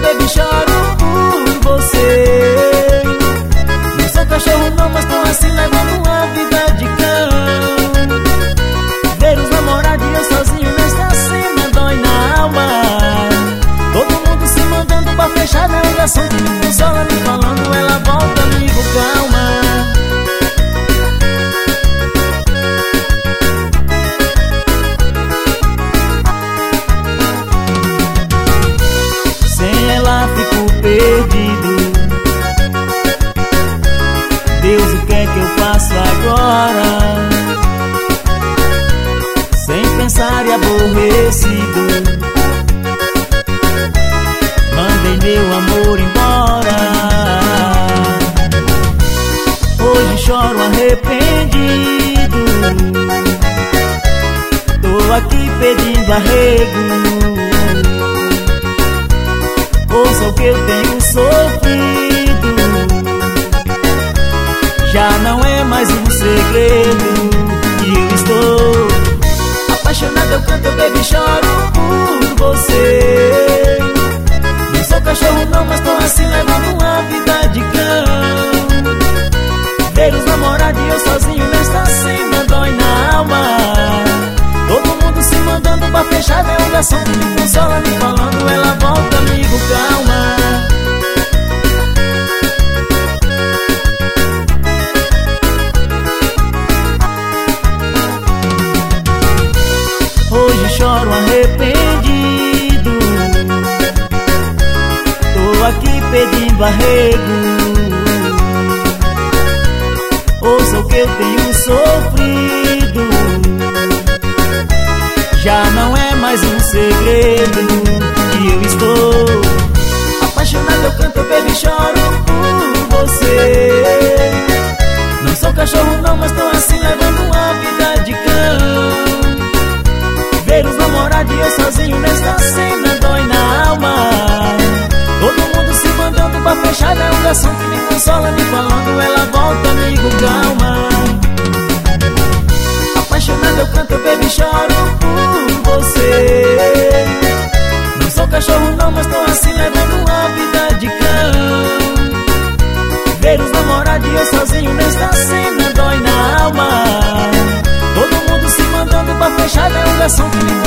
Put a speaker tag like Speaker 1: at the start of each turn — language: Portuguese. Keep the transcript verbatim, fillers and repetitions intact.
Speaker 1: baby, choro por você. Não sou cachorro não, mas tô assim levando uma vida de cão. Ver os namorados e eu sozinho nesta cena dói na alma. Todo mundo se mandando pra fechar na ligação que me consola, me falando ela volta, amigo, calma. Perdido, Deus, o que é que eu faço agora? Sem pensar e aborrecido, mandei meu amor embora. Hoje choro arrependido, tô aqui pedindo arrego. Ouça o que eu tenho sofrido, já não é mais um segredo. E eu estou apaixonado, eu canto, baby, choro por você. Não sou cachorro não, mas tô assim levando uma vida de cão. Ver os namorados e eu sozinho nesta cena dói na alma. Todo mundo se mandando pra fechar na ligação que me consola, me falando ela volta, amigo, calma. Hoje choro arrependido, tô aqui pedindo arrego. Ouça o que eu tenho sofrido, já não é mais um segredo. E eu estou apaixonado, eu canto, baby, choro por você. Não sou cachorro não, mas tô assim levando uma vida de cão. Ver os namorados e eu sozinho nesta cena dói na alma. Todo mundo se mandando pra fechar na ligação que me consola, me falando ela volta, amigo, calma. Apaixonado, eu canto, baby, choro por você. Não sou cachorro não, mas tô assim levando uma vida de cão. Ver os namorados e eu sozinho nesta cena dói na alma. Todo mundo se mandando pra fechar na ligação que me